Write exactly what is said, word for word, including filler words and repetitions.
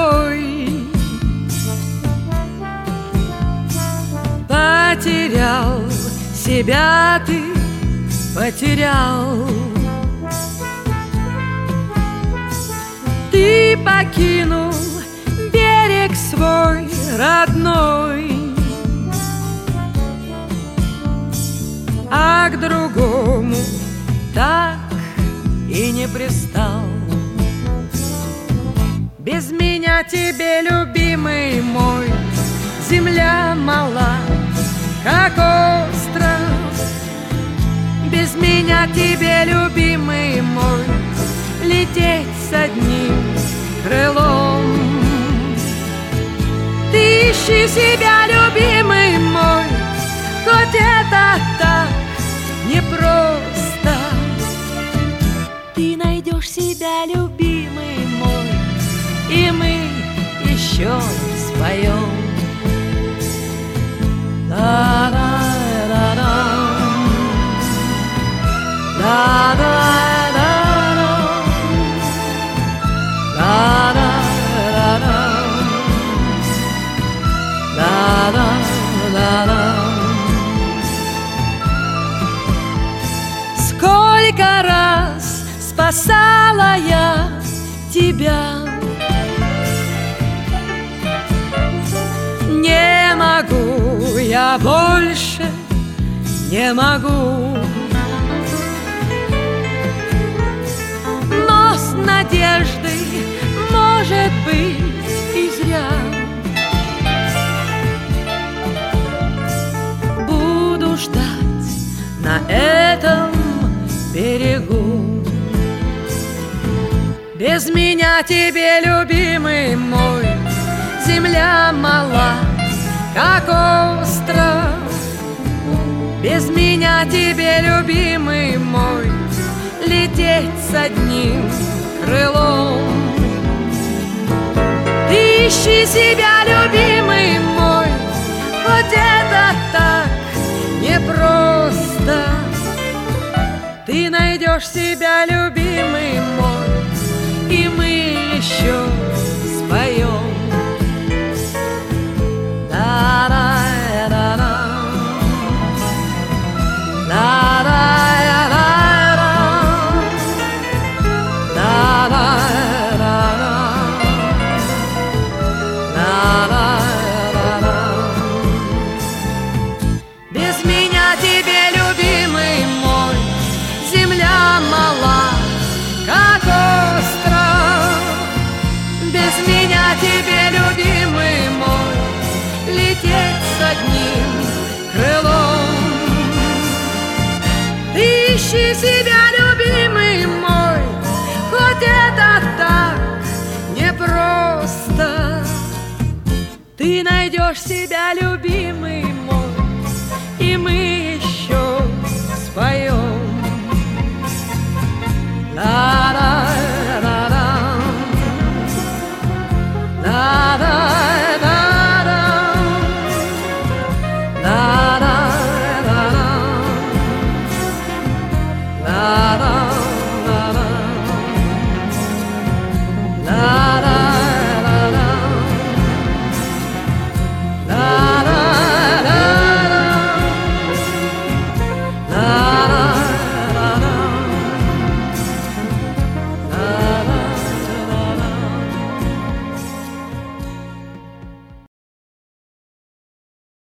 родной. Потерял себя ты, потерял. Ты покинул берег свой родной, а к другому так и не пристал. Без меня тебе, любимый мой, земля мала, как остров. Без меня тебе, любимый мой, лететь с одним крылом. Ты ищи себя, любимый мой, хоть это так непросто. Ты найдешь себя, любимый мой, и мы еще споем. La-da-da-da, la-da-da-da, la-da-da-da, la-da-da-da. Сколько раз спасала я тебя, не могу я больше, не могу. Но с надеждой, может быть, и зря, буду ждать на этом берегу. Без меня тебе, любимый мой, земля мала, как остров. Без меня тебе, любимый мой, лететь с одним крылом. Ты ищи себя, любимый мой, хоть это так непросто. Ты найдешь себя, любимый мой, и мы еще споем. Без меня тебе, любимый мой, земля мала, как остров. Без меня тебе, любимый мой, лететь с одним крылом. Ты ищи себя, любимый мой, хоть это так непросто. Ты найдешь себя, любимый мой, и мы еще споем. La-da-da-da, la-da-da-da, la-da-da-da, la-da.